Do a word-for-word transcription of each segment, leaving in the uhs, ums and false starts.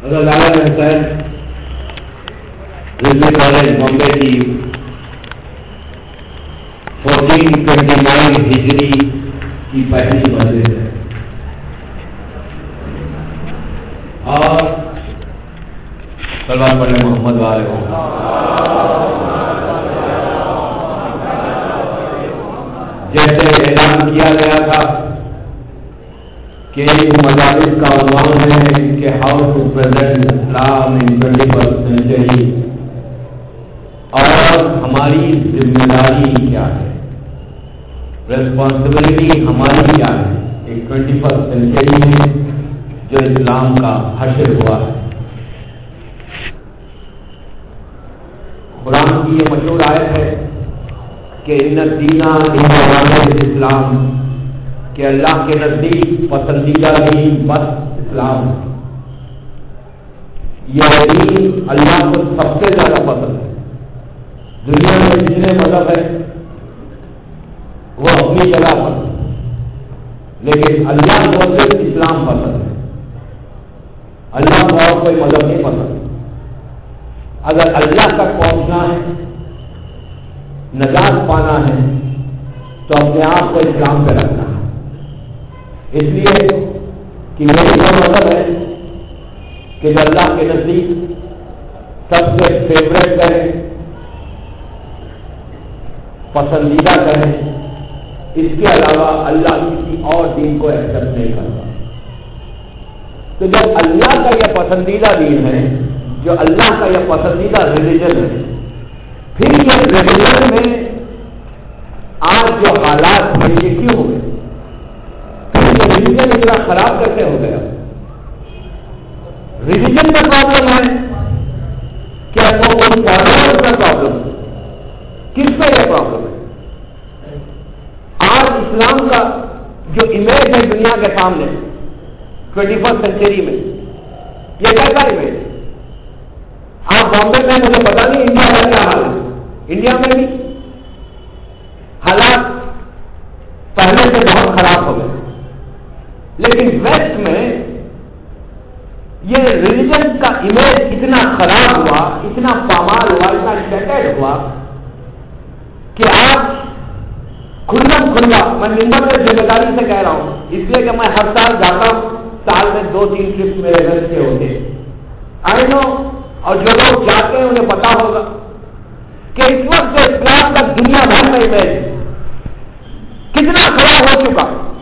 حضرت عالم حسین رضوی کالج بامبے کی fourteen twenty nine ہجری کی پہلی مسجد ہے اور صلوات پڑھنے محمد والے ہوں. جیسے اعلان کیا گیا تھا کہ مدارس کا عنوان ہے کہ how to present Islam in twenty first century اور ہماری ذمہ داری کیا ہے, ریسپانسبلٹی ہماری کیا ہے ایک ٹوینٹی فرسٹ سینچری میں جو اسلام کا حشر ہوا ہے. قرآن کی یہ مشہور آیت ہے کہ ان الدین عند اللہ الاسلام, کہ اللہ کے نزدیک پسندیدہ دین بس اسلام. یہ دین اللہ کو سب سے زیادہ پسند ہے. دنیا میں جتنے مذہب ہے وہ اپنی جگہ پر, لیکن اللہ کو صرف اسلام پسند ہے. اللہ کو اور کوئی مذہب نہیں پسند. اگر اللہ تک پہنچنا ہے, نجات پانا ہے, تو اپنے آپ کو اسلام پہ رکھنا ہے. اس لیے کہ میری کا مطلب ہے کہ جو اللہ کے نزدیک سب سے فیوریٹ کریں, پسندیدہ کریں, اس کے علاوہ اللہ کسی اور دین کو ایکسپٹ نہیں کرتا. تو جب اللہ کا یہ پسندیدہ دین ہے, جو اللہ کا یہ پسندیدہ ریلیجن ہے, پھر یہ ریلیجن میں آج جو حالات ہیں یہ کیوں ہو گئے؟ ریلیجن اتنا خراب کیسے ہو گیا؟ ریلیجن کا پرابلم ہے کیا وہ کا پرابلم ہے؟ کس کا یہ پرابلم ہے؟ آج اسلام کا جو امیج ہے دنیا کے سامنے ٹوینٹی فرسٹ سینچری میں, یہ کیسا امیج ہے؟ آپ بامبے میں, مجھے پتا نہیں انڈیا کا کیا حال ہے. انڈیا میں بھی حالات پہلے سے بہت خراب ہو گئے, لیکن ویسٹ میں یہ ریلیجن کا امیج اتنا خراب ہوا, اتنا پامال ہوا, اتنا شیٹرڈ ہوا کہ آج کھلم کھلا, میں نمبر سے ذمہ داری سے کہہ رہا ہوں, اس لیے کہ میں ہر سال جاتا ہوں, سال میں دو تین ٹرپ میرے گھر سے ہوتے ہیں. آئی نو, اور جو لوگ جاتے ہیں انہیں پتا ہوگا کہ اس وقت جو اسلام کا دنیا بھر میں امیج کتنا خراب ہو چکا.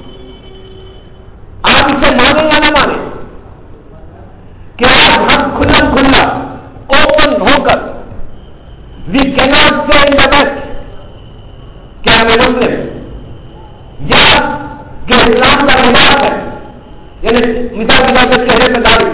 آپ اسے مانے یا نہ مانے کہ آج ہم کھلا کھلا اوپن ہو کر وی کیناٹ سے ان دا بیسٹ کیا میں مسلم یا جو اسلام کا لباس ہے, یعنی مثال کے طور پر چہرے پہ داڑھی,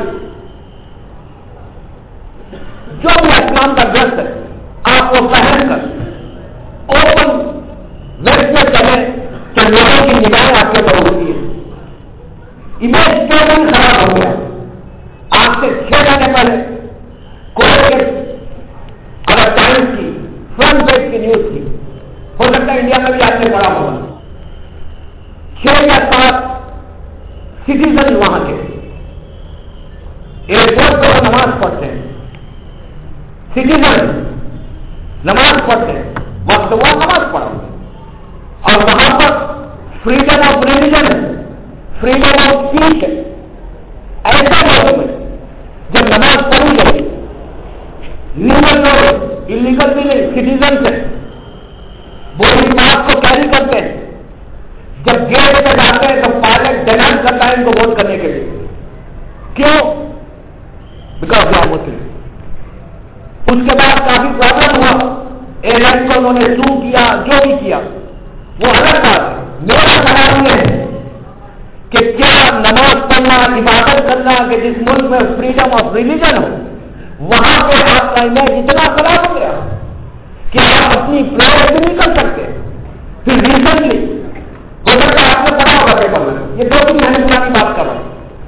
جو بھی اسلام کا ڈریس ہے آپ کو پہن کر اوپن ویسٹ میں چلے کہ لوگوں کی نگاہیں آپ کے اوپر ہوتی ہے. امیج کیوں نہیں خراب ہو گیا؟ آج سے چھ مہینے پہلے کوئی اگر ٹائمس کی فرنٹ پیج کی نیوز تھی, ہو سکتا ہے انڈیا میں بھی آپ نے پڑھا ہوگا, چھ یا سات سٹیزن وہاں کے ایئرپورٹ پر نماز پڑھتے ہیں, سٹیزن نماز پڑھتے ہیں, وقت وہ نماز پڑھا, اور وہاں پر فریڈم آف ریلیجن ہے, فریڈم آف اسپیچ ہے. ایسا موقع میں جب نماز پڑھی گئی, لیگل لوگ, انلیگل بھی نہیں, سٹیزن سے بولی بات کو کیری کرتے ہیں, جب گیٹ پہ جاتے ہیں تو پائلٹ ڈیمانڈ کرتا ہے ان کو ووٹ کرنے کے لیے. کیوں؟ Because they are Muslim. اس کے بعد کافی پرابلم ہوا, ایئر لائن کو انہوں نے سو کیا, جو بھی کیا وہ الگ بات ہے. میرا سوال یہ ہے کہ کیا نماز پڑھنا, عبادت کرنا, کہ جس ملک میں فریڈم آف ریلیجن ہو وہاں پہ آپ کا امیج اتنا خراب ہو گیا کہ آپ اپنی پرائیویسی نہیں کر سکتے. پھر ریسنٹلی ہو سکتا ہے آپ نے پڑھا ہوگا پیپر میں, یہ دو تین مہینے پرانی بات کر رہا ہوں,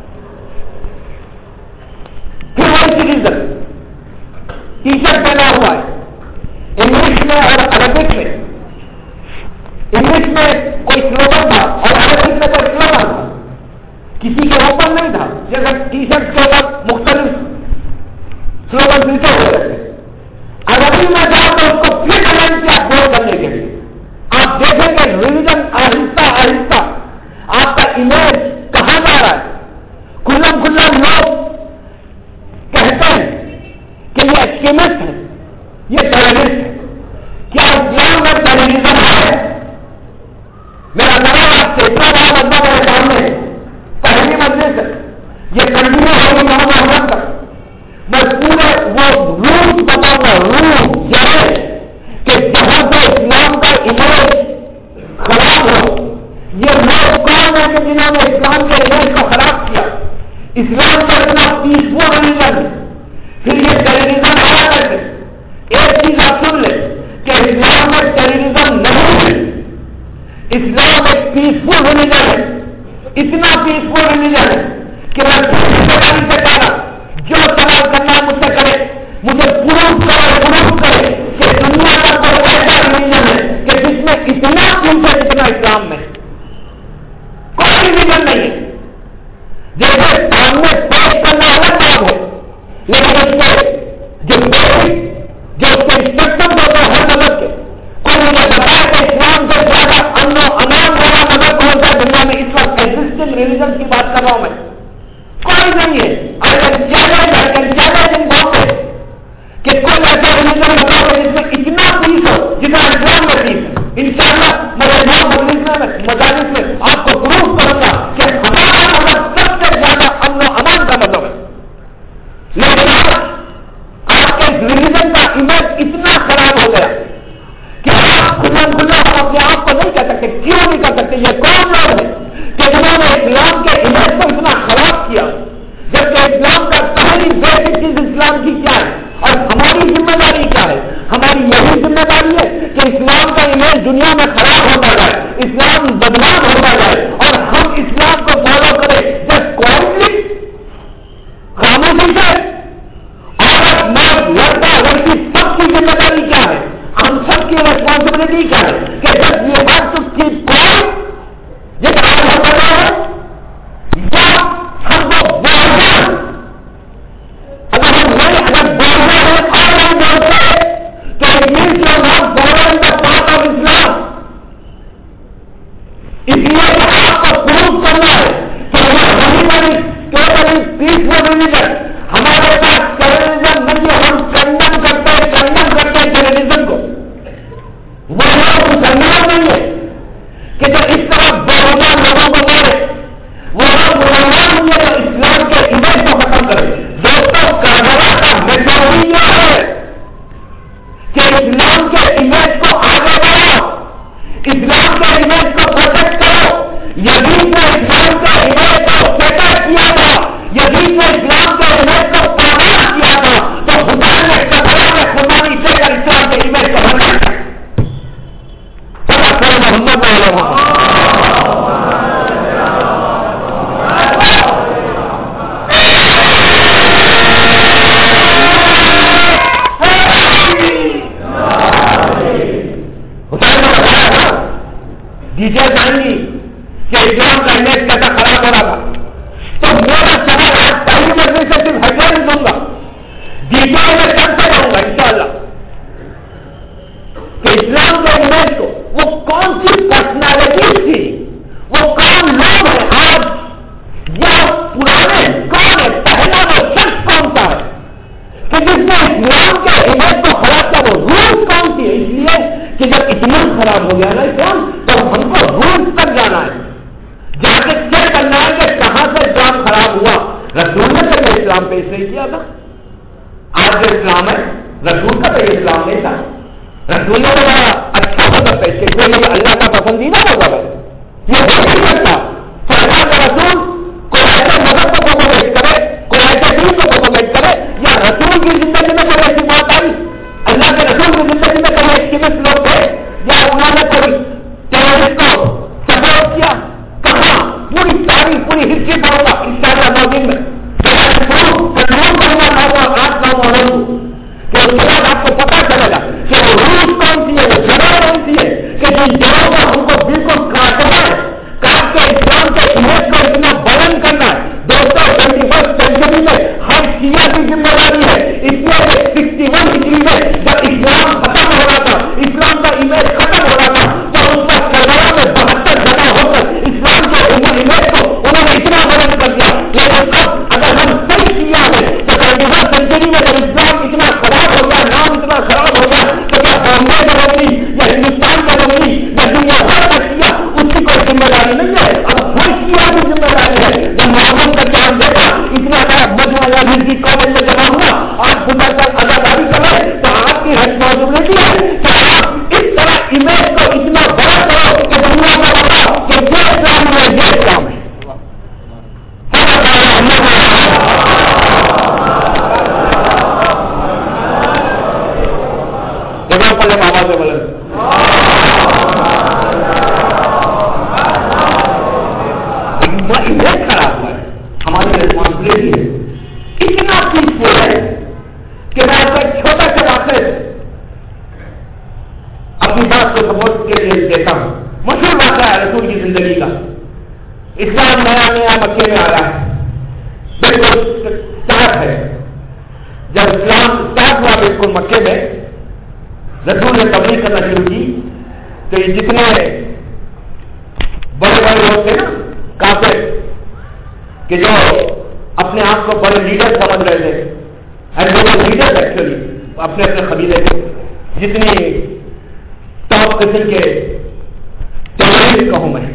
پھر وہی سٹیزن ٹی شرٹ پہنا ہوا ہے, انگلش میں اور عربک میں. انگلش میں کوئی سلوگن تھا اور عربک میں کوئی سلوگن تھا, کسی کے اوپر نہیں تھا. جیسے ٹی شرٹ کے اوپر مختلف स्लोगन पीछे हो रहे थे। अरबी में जाओ तो उसको फिर अलाइन किया ग्रो करने के लिए। आप देखेंगे रिलीजन आहिस्ता आहिस्ता आपका इमेज कहां जा रहा है। खुल्लम खुल्ला लोग कहते हैं कि ये एक्सट्रीमिस्ट है, ये टेररिस्ट है। क्या इस्लाम में टेररिज्म है? मेरा नया आपसे इतना बड़ा बंदा मेरे सामने पहली मजलिस है, ये कंटिन्यू होगी मोहम्मद तक। मैं पूरे वो रूट बताऊंगा, रूट जाए कि जहां से इस्लाम का इमेज खराब हो। ये लोग कौन है कि जिन्होंने इस्लाम के इमेज को खराब किया? इस्लाम का इतना पीसफुल रिलीजन, फिर ये टेररिज्म आया कैसे? एक चीज आप सुन ले कि इस्लाम में टेररिज्म नहीं है। इस्लाम एक पीसफुल रिलीजन है, इतना पीसफुल रिलीजन है कि मैं जिम्मेदारी से कह रहा, जो सवाल करना है मुझसे करे, मुझे प्रूफ करे, प्रूफ करे कि दुनिया का कोई ऐसा रिलीजन है कि जिसमें इतना पीस है जितना इस्लाम में कोई रिलीजन नहीं है। जैसे सामने पेश करना अलग बात है, लेकिन उसके जो बेसिक जो उसके इंस्ट्रक्शन होते हैं हर मदद के, कोई मुझे बताया कि इस्लाम से ज्यादा अमन अमान वाला मदद कौन सा दुनिया में इस वक्त एग्जिस्टिंग रिलीजन की बात कर रहा हूं मैं, कोई नहीं है। I can challenge I can challenge in Bombay कि कोई ऐसा रिलीजन बताओ जिसमें इतना पीस हो जितना इस्लाम में पीस है। इंशाअल्लाह मैं इस्लाम मजलिस मजालिस में आपको प्रूफ करूंगा कि हमारा मदद सबसे ज्यादा अमन अमान का मतलब है। लेकिन आज आपके रिलीजन का इमेज इतना खराब हो गया कि आप खुला खुला हम अपने आप को नहीं कह सकते। क्यों नहीं कर सकते? ये कौन लोग है कि जिन्होंने इस्लाम के इमेज को इतना खराब किया, जबकि इस्लाम का पहली बेसिक चीज इस्लाम की क्या है और हमारी जिम्मेदारी क्या है? हमारी यही जिम्मेदारी है कि इस्लाम का इमेज दुनिया में खराब होता जाए, इस्लाम बदनाम होता जाए और हम इस्लाम को फॉलो करें। जस्ट क्वाइटली, खामोशी से। औरत मर्द लड़का लड़की सबकी जिम्मेदारी क्या है? हम सबकी रिस्पॉन्सिबिलिटी क्या है कि जब ये बात तो कीप क्वाइट, ये आज हम कर रहे हैं या हमको बोलना, अगर हम नहीं अगर बोलना है और नहीं बोलते तो it means you are not following the path of Islam. इसलिए आपको प्रूव करना है कि हमारी टोटली पीसफुल रिलीजन, हमारे पास टेररिज्म नहीं है। हम कंडम करते हैं कंडम करते हैं टेररिज्म को। वो लोग मुसलमान नहीं है कि जो इस तरह बेवजह लोगों को मारे, वो लोग मुसलमान नहीं है जो इस्लाम के इमेज को खत्म करे। दोस्तों, करबला का मैसेज यह है कि इस्लाम के इमेज को आगे बढ़ाओ, इस्लाम के इमेज को प्रोटेक्ट करो। यदि से इस्लाम के इमेज को सेटअप किया था, यदि से इस्लाम के इमेज को पाबंद किया था, तो खुदा ने करबला में कुर्बानी देकर इस्लाम के इमेज को बना दिया। मोहम्मद डिटेल्स आएंगी कि इस्लाम का इमेज कैसा खराब हो रहा था। तो मेरा सवाल आज पहली मजलिस से सिर्फ हेडलाइन दूंगा, डिटेल में करते रहूंगा इंशाअल्लाह कि इस्लाम के इमेज को वो कौन सी पर्सनैलिटी थी, वो कौन लोग है आज या पुराने, कौन है पहला वो शख्स कौन सा है कि जिसने इस्लाम के इमेज को खराब किया, वो रूल्स कौन सी है? इसलिए कि जब इतना खराब हो गया ना इस्लाम, तो हमको रूल्स तक जाना है, जाके चेक करना है कि कहां से इस्लाम खराब हुआ। रसूल ने कभी इस्लाम पेश नहीं किया था। आज जो इस्लाम है रसूल का तो इस्लाम नहीं था। रसूल ने बड़ा अच्छा मजहब पेश किया, ये अल्लाह का पसंदीदा मजहब है, ये हो नहीं सकता। सरकार का रसूल कोई ऐसे मजहब को प्रोमोट करे, कोई ऐसे दीन को प्रोमोट करे, या रसूल की जिंदगी में कोई ऐसी बात आई, अल्लाह के रसूल की जिंदगी में कोई एक्टिविस्ट लोग थे या उन्होंने कोई टेररिस्ट को सपोर्ट किया? कहां? पूरी सारी पूरी हिस्ट्री पढ़ूंगा इंशाअल्लाह नौ दिन में, करूंगा नौ आठ नौ नौ कि उसके बाद आपको पता زندگی کا. اسلام نیا نیا مکے میں آ رہا ہے, بالکل اسٹارٹ ہے. جب اسلام اسٹارٹ ہوا بالکل مکے میں, رسول نے تبلیغ کرنا شروع کی, تو یہ جتنے بڑے بڑے لوگ تھے نا کافر, کہ جو اپنے آپ کو بڑے لیڈر سمجھ رہے تھے, لیڈر ایکچولی اپنے اپنے قبیلے کے, جتنی ٹاپ قسم کے ٹیررسٹ کہوں میں,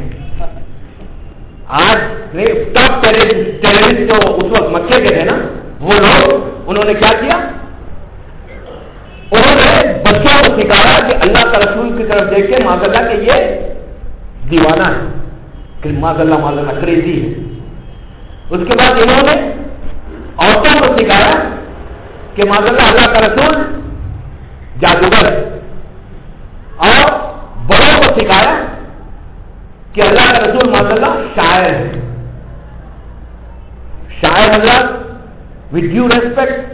آج ٹاپ ٹیررسٹ جو اس وقت مکے کے تھے نا, وہ لوگ انہوں نے کیا کیا, انہوں نے بچوں کو سکھایا کہ اللہ کا رسول کی طرف دیکھ کے معاذ اللہ کہ یہ دیوانہ ہے, کہ معاذ اللہ معاذ اللہ کریزی ہے. اس کے بعد انہوں نے عورتوں کو سکھایا کہ معاذ اللہ اللہ کا رسول جادوگر ہے, اور بڑوں کو سکھایا کہ اللہ کا رسول معاذ اللہ شاعر ہے. شاعر حضرات ود ڈیو ریسپیکٹ,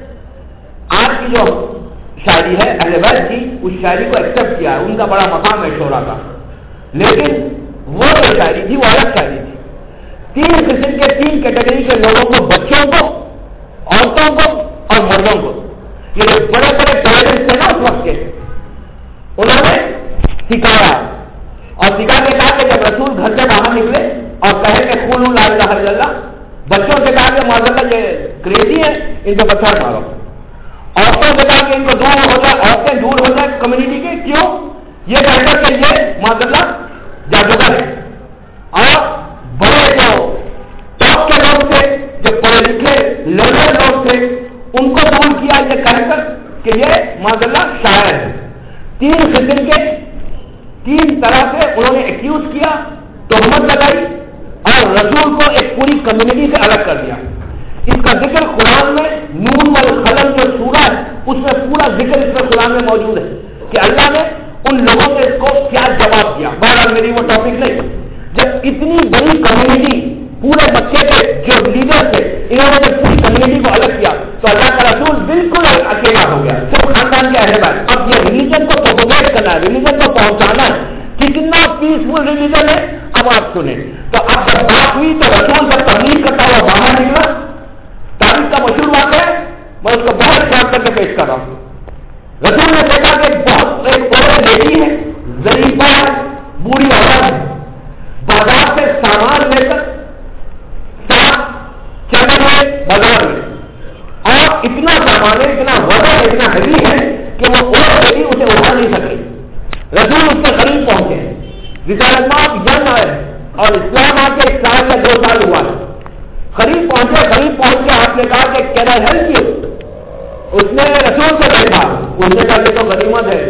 آج کی جو شاعری ہے اہل بیت کی, اس شاعری کو ایکسپٹ کیا ہے, ان کا بڑا مقام ہے شعرا کا, لیکن وہ جو شاعری تھی وہ الگ شاعری تھی. تین قسم کے تین کیٹیگری کے لوگوں کو, بچوں کو, عورتوں کو اور مردوں کو, یہ بڑے بڑے ٹیررسٹ تھے نا اس وقت کے, انہوں نے سکھایا اور سکھا کے کہا کہ جب رسول گھر سے باہر نکلے اور کہے کہ قولوا لا الہ الا اللہ, بچوں سے کہا کہ معاذ اللہ یہ کریزی ہے, ان کو پتھر مارو. عورتوں سے کہا کہ ان کو دور ہو جائے, عورتیں دور ہو جائے کمیونٹی کے, کیوں, یہ کہہ کر کہ یہ معاذ اللہ جادوگر ہے. اور بڑے جو ٹاپ کے لوگ تھے, جو پڑھے لکھے لرنر لوگ تھے, ان کو دور کیا یہ کہہ کر کہ یہ معاذ اللہ شاعر ہے. تین قسم کے, تین طرح سے انہوں نے ایکیوز کیا, تہمت لگائی اور رسول کو ایک پوری کمیونٹی سے الگ کر دیا. اس کا ذکر قرآن میں نون والقلم جو سورہ ہے اس میں پورا ذکر اس میں قرآن میں موجود ہے کہ اللہ نے ان لوگوں نے اس کو کیا جواب دیا. بہرحال میری وہ ٹاپک نہیں. جب اتنی بڑی کمیونٹی پورے بچے کے جو لیڈر تھے, انہوں نے جب پوری کمیونٹی کو الگ کیا تو اللہ کا رسول بالکل اکیلا ہو گیا, صرف خاندان کے اہل بیت. اب یہ ریلیجن کو پروپوگیٹ کرنا ہے, ریلیجن کو پہنچانا ہے, کتنا پیسفل ریلیجن ہے اب آپ سنیں. تو اب جب بات ہوئی تو رسول کا تبلیغ کرتا ہوا باہر نکلا. تاریخ کا مشہور واقعہ ہے, میں اس کو بہت خیال کر کے پیش کر رہا ہوں. رسول نے دیکھا کہ بہت ایک عورت لیڈی ہے, ضعیفہ ہے, بوڑھی عورت ہے, بازار سے سامان لے کر ساتھ چل رہے بازار میں, اور اتنا سامان ہے, اتنا وزن, اتنا ہیوی ہے کہ وہ عورت لیڈی اسے اٹھا نہیں سکتی. رسول اس کے قریب پہنچے, رسالت مآب ینگ ہے اور اسلام آ کے ایک سال یا دو سال ہوا ہے. قریب پہنچے, قریب پہنچ کے آپ نے کہا کہ کین آئی ہیلپ یو. اس نے رسول سے دیکھا, اس نے کہا کہ تو غنیمت ہے,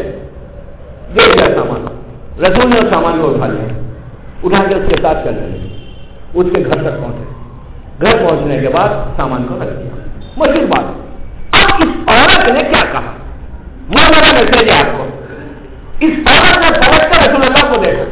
دے دیا سامان. رسول نے اس سامان کو اٹھا لیا, اٹھا کے اس کے ساتھ چلنے لگے, اس کے گھر تک پہنچے. گھر پہنچنے کے بعد سامان کو رکھ دیا. مشکل بات. اب اس عورت نے کیا کہا, وہ میرا میسج ہے آپ کو. اس عورت نے پلٹ کر رسول اللہ کو دیکھا.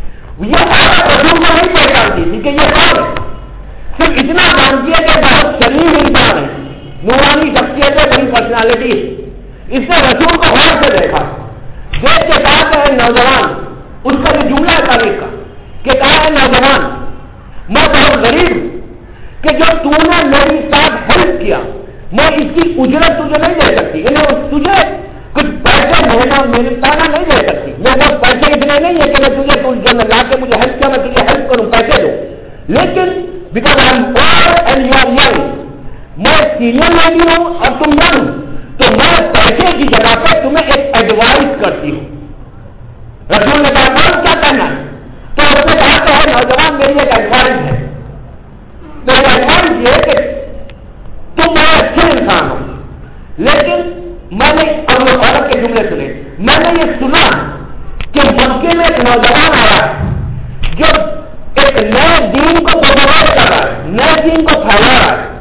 یہ عورت رسول کو نہیں پہچانتی تھی کہ یہ کون ہے, صرف اتنا جانتی ہے کہ بہت شریر انسان ہے, نورانی شخصیت ہے, بڑی پرسنالٹی. اس نے رسول کو غور سے دیکھا, دیکھ کے کہا کہ نوجوان, اس کا جو جملہ ہے تاریخ کا کہ کہا ہے نوجوان میں بہت غریب ہوں کہ جو تو نے میری ساتھ ہیلپ کیا, میں اس کی اجرت تجھے نہیں دے سکتی, یعنی تجھے کچھ پیسے مہینہ مہنگانا نہیں دے سکتی. میرے پاس پیسے اتنے نہیں ہے کہ میں تجھے جو میں لا کے مجھے ہیلپ کیا میں تجھے ہیلپ کروں, پیسے دوں. لیکن because I am old and you are young, میں سینئر لیڈی ہوں اور تم ینگ, تو میں پیسے کی جگہ پہ تمہیں ایک ایڈوائز کرتی ہوں. رسول نے کہا کیا کہنا ہے, تو اس نے کہا کہ ہے نوجوان میری ایک ایڈوائز ہے. میری ایڈوائز یہ کہ تم بڑے اچھے انسان ہو, لیکن میں نے اور عورت کے جملے سنے, میں نے یہ سنا کہ مکے میں ایک نوجوان آیا جو ایک نئے دین کو پروموٹ کر رہا ہے, نئے دین کو پھیلا رہا ہے,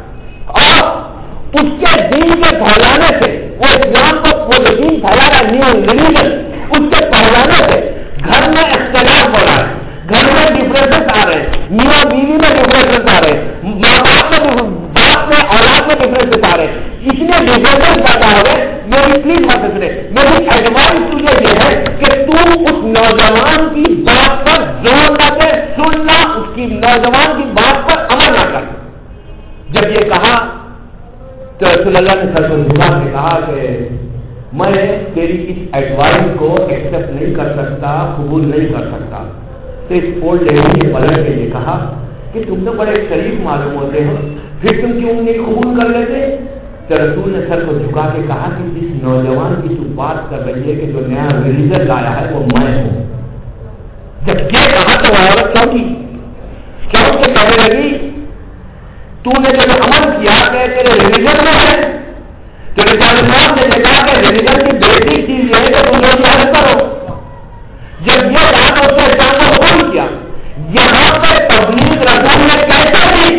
اور اس کے دین کے پھیلانے سے وہ اسلام کو وہ دین پھیلا رہا ہے, نیو ریلیجن, اس کے پھیلانے سے گھر میں اختلاف ہو رہا ہے, گھر میں ڈفرینسز آ رہے ہیں, میاں بیوی میں ڈفرینسز آ رہے ہیں, ماں باپ میں باپ میں اولاد میں ڈفرینسز آ رہے ہیں, اتنے ڈفرینسز پیدا ہو رہے. میری پلیز مت سنے, میری ایڈوائز تجھے یہ ہے کہ تم اس نوجوان کی بات پر زور نہ دے، سننا اس کی نوجوان کی بات پر عمل نہ کر. جب یہ کہا تو رسول اللہ نے سر کو جھکا کے کہا کہ میں تیری اس ایڈوائس کو ایکسپٹ نہیں کر سکتا، قبول نہیں کر سکتا. تو اس اولڈ لیڈی نے پلٹ کے یہ کہا کہ تم تو بڑے شریف معلوم ہوتے ہو، پھر تم کیوں نہیں قبول کر لیتے؟ تو رسول نے سر کو جھکا کے کہا کہ جس نوجوان کی تو بات کر رہی ہے کہ جو نیا ریلیجن لایا ہے وہ میں ہوں. جب یہ کہا تو عورت کیوں کی کیوں کہ کہنے لگی تو نے جب عمل کیا کہ تیرے ریلیجن میں ہے، تیرے تعلیمات نے کہا کہ ریلیجن کی بیٹی چیز یہ ہے کہ تم لوگ یاد کرو. جب یہ بات اس نے اسلام کو قبول کیا، یہاں پر تبلیغ رسول نے کیسا دی؟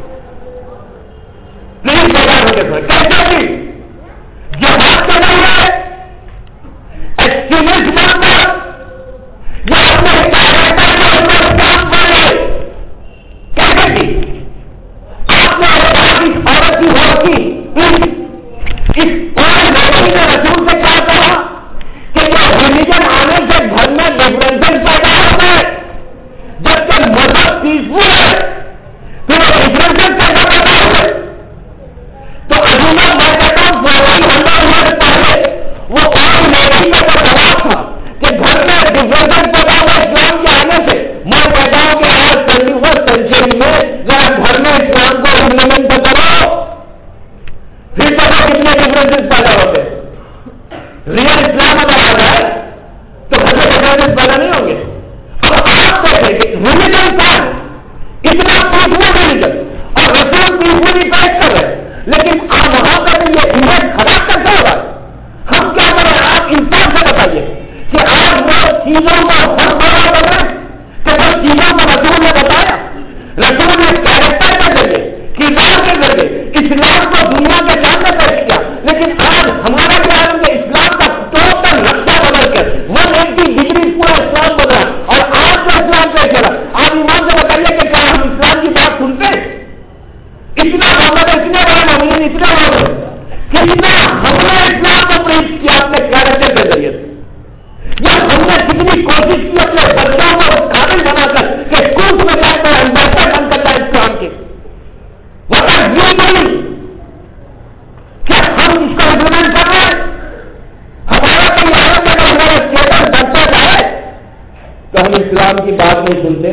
پلیز بتا دو کیسا دی؟ جہاد کر رہی ہے ایکسٹریمسٹ بن کر یا اپنے کیریکٹر کے اوپر کام کر رہے کیسے کی؟ آپ نے اس عورت کی ہو کی اس پورے لڑکی نے رسول سے کیا کہا کہ جو ریلیجن آنے سے گھر میں ڈفرینسز پیدا ہوتا ہے، جبکہ مذہب پیسفل ہے پھر وہ ڈفرینسز پیدا ہوتا ہے. تو عظیمہ میں کہتا ہوں فورٹین ہنڈریڈ ایئرس پہلے وہ اور لڑکی کا جو جواب تھا کہ گھر میں ڈفرینسز پیدا ہوا اسلام کے آنے سے. میں کہتا ہوں کہ آج ٹوینٹی فرسٹ سینچری میں ذرا گھر میں اسلام کو امپلیمنٹ تو کرو، پھر پتا کتنے ڈفرینسز پیدا ہوتے. ریئل اسلام اگر آ جائے تو گھر میں ڈفرینسز پیدا نہیں ہوں گے. اب آپ کہتے ہیں کہ ریلیجن کیا ہے؟ اتنا پیسفل ریلیجن اور رسول پیسفلی پیش کر رہے، لیکن آپ وہاں پر یہ امیج خراب کرتے ہوگا. ہم کیا کریں؟ آپ انسان سے بتائیے کہ آج وہ چیزوں کا فرق پیدا کر رہے ہیں کہ جو چیزوں کو رسول نے بتایا، رسول نے کیریکٹر کے ذریعے، کردار کے ذریعے اسلام کو دنیا کے سامنے پیش کیا. لیکن آج ہمارا خیال ہے کہ اسلام کا ٹوٹل نقشہ بدل کر ون ایٹی ڈگری پورا اسلام بدلا اور آج کا اسلام پیش کرا. آپ ایمان سے بتائیے کہ کیا ہم اسلام کی بات سنتے ہیں؟ اتنا محمد اتنے بڑے ممین اتنا بڑے کتنا ہم نے اسلام کو پیش کیا اپنے کیریکٹر کے ذریعے سے، یا ہم نے کتنی کوشش کی اپنے بچوں کو قابل بنا کر کہ اسکول میں جا کر ایمبیسڈر بن کر جائے اسلام کے. وقت یہ نہیں کیا ہم اس کو امپلیمنٹ کر رہے ہیں؟ ہمارا تو یہاں پر ہمارا اسٹیٹس بڑھتا جائے تو ہم اسلام کی بات نہیں سنتے.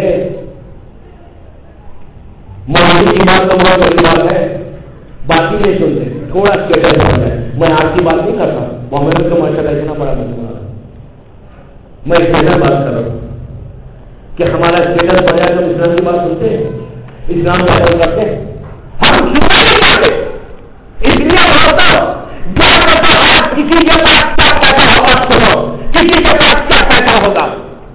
مولانا کی بات تو بہت بڑی بات ہے، باقی نہیں سنتے، تھوڑا اسٹیٹس بڑھتا ہے. میں آپ کی بات نہیں کر رہا، محمد کا ماشاء اللہ اتنا بڑا بن رہا، میں اسٹیٹس بات کر رہا ہوں کہ ہمارا اسٹیٹس بڑھا تو اسلام کی بات سنتے ہیں، اسلام کا عمل کرتے ہیں. ہم سننا نہیں چاہتے، اس لیے ہوتا آپ کسی کے پاس کیا پیسہ ہوگا سنو، کسی کے پاس کیا پیسہ ہوگا.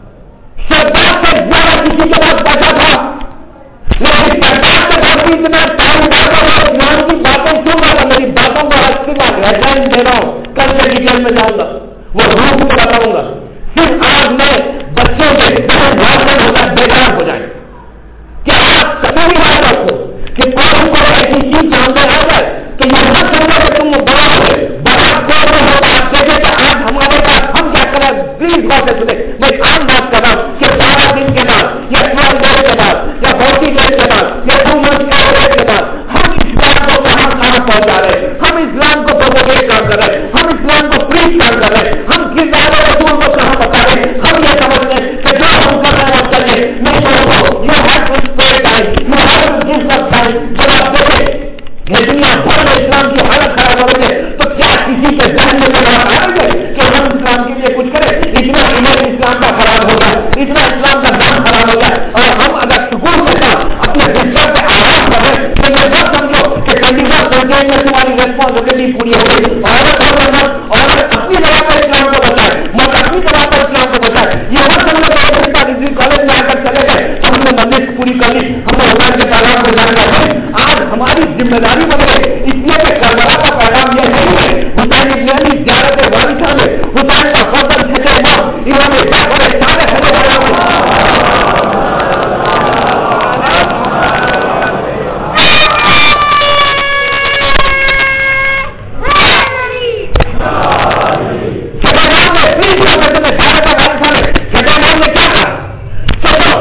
سرکار سے زیادہ کسی کے پاس پیسہ تھا، لیکن سرکار کے پاس بھی اتنا ٹائم اسلام کی باتیں سن رہا تھا. میری باتوں کو ہر کی بات ریڈلائن دے رہا ہوں، کل سے ڈیٹیل میں جاؤں گا، وہ روح کو بتاؤں گا. صرف آج میں بچوں کے گھر ہوگا بیدار ہو جائیں. کیا آپ کبھی بھی یاد رکھو کہ کوئی کو ایسی چیز سامنے آ جائے کہ یہ مت سمجھو کہ تم بڑا ہو بڑا کون ہوگا. آپ کہتے کہ آج ہمارے پاس ہم کیا کریں؟ پلیز باتیں سنیں. میں عام بات کر رہا ہوں کہ بارہ دن کے بعد یا ٹویلو ڈیز کے بعد یا فورٹی ڈیز کے بعد یا ٹو منتھ کے بعد ہم اسلام کو کہاں کہاں پہنچا رہے ہیں؟ ہم اسلام کو پروپیگیٹ کر رہے ہیں، ہم اسلام کو پریچ کر رہے ہیں، ہم کردار رسول کو کہاں بتا رہے ہیں. ہم یہ سمجھتے ہیں کہ جو ہم کر رہے ہیں وہ چلیے نہیں کرو. یہ ہر کچھ پیٹ آئے، یہ ہر چیز وقت آئے. جب آپ دیکھیں یہ دنیا بھر میں اسلام کی حالت خراب ہو رہی ہے تو کیا کسی کے ذہن میں بات آئے گے کہ ہم اسلام کے لیے کچھ کریں؟ اتنا امیج اسلام کا خراب ہوگا، اتنا اسلام کا نام خراب ہوگا. اور ہم اگر سکون کے ساتھ اپنے بستر پہ آرام کریں تو یہ سب سمجھو کہ کنڈیشن پہنچے میں تمہاری ریسپانسبلٹی پوری ہو گئی. عورت اور مرد عورت اپنی جگہ پر اسلام کو بتائے، مرد اپنی جگہ پر اسلام کو بتائے. یہ ہر سمجھو ڈگری کالج میں آ کر چلے گئے تو ہم نے منت پوری کر لی، ہم نے اللہ کے تعلق کو جان کر. آج ہماری ذمہ داری بن گئی. اس لیے کہ کربلا کا پیغام یہ نہیں ہے حسین ابن علی زیارت وارثہ میں حسین کا فضل چھٹے امام امام جعفر صادق علیہ السلام چھٹے امام نے پلیز میں زیارت وارثہ میں چھٹے امام نے کیا کہا؟ چلو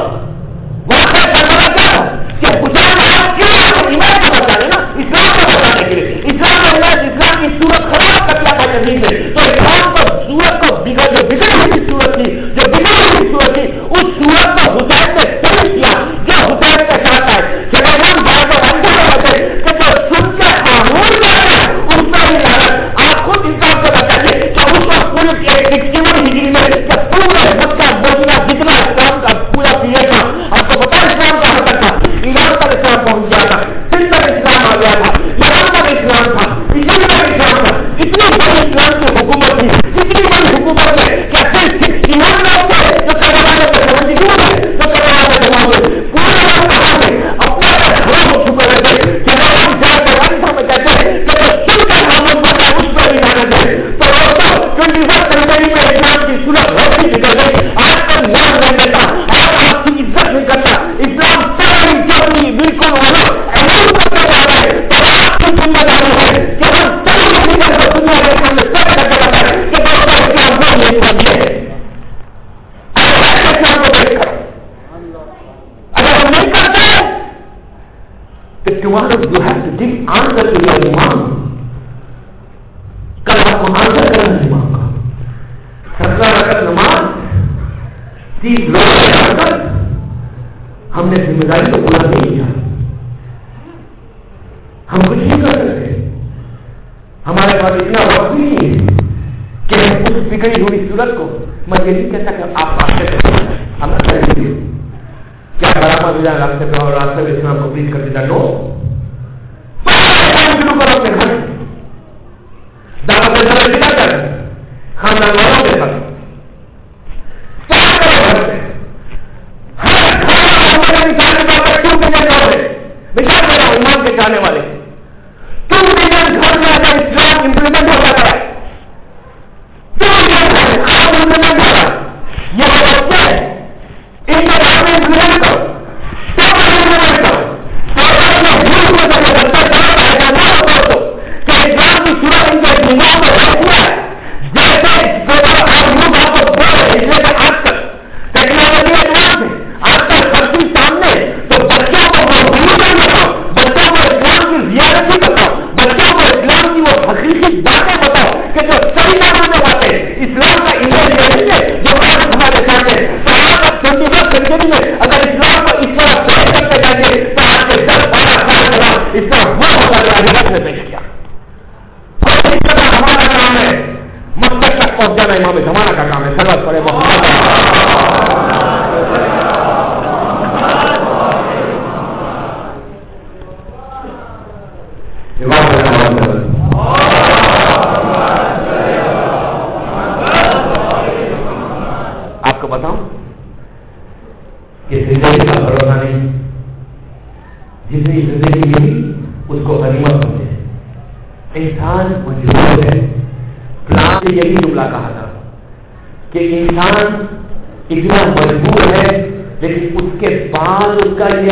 that tomorrow you have to give answer to your imam. कल आपको आंसर करना है इमाम का. सत्रह रकअत नमाज, तीस रोजे हमने जिम्मेदारी को पूरा नहीं किया. हम कुछ नहीं कर सकते. हमारे पास इतना वक्त भी नहीं है कि हम उस बिगड़ी हुई सूरत को, मैं ये नहीं कहता कि आप रास्ते पे हम करेंगे क्या बराबर मिला रास्ते पे और रास्ते में इस्लाम को प्लीज कर देता. नो, शुरू करो अपने घर दावत क्या कर खानदान वालों के साथ ईमान के चाहने वाले तुम मिलियन घर में अगर इस्लाम इंप्लीमेंट हो जाता है, तुम मिलियन घर आज इंप्लीमेंट हो रहा है, यह बच्चे है इनके घर में इंप्लीमेंट करो, सब इंप्लीमेंट करो. इस्लाम की सूरत इनके दिमाग में रख दिया है. जैसे और लोग आपको बोल रहे हैं इसलिए आजकल टेक्नोलॉजी एडवांस है, आजकल हर चीज सामने, तो बच्चों को मौजूद बताओ, बच्चों को इस्लाम की रियलिटी बताओ, बच्चों को इस्लाम की वो हकीकी बातें बताओ कि जो सही मानों में बातें इस्लाम का इमेज ये नहीं है जो आज हमारे सामने. तो आज अब ट्वेंटी फर्स्ट सेंचुरी में अगर इस्लाम को इस तरह पेश करते जाएंगे तो आज के दस बारह साल के बाद इस्लाम वो होगा जो आज में पेश किया. और इस तरह हमारा काम है मकसद तक पहुंच जाना. इमाम जमाना का काम है. सर्वत पड़े आपको बताऊं कि जिंदगी का भरोसा नहीं, जितनी जिंदगी मिली उसको गनीमत समझे. इंसान मजबूर है. प्लान से यही जुमला कहा था कि इंसान इतना मजबूर है लेकिन उसके बाद उसका ये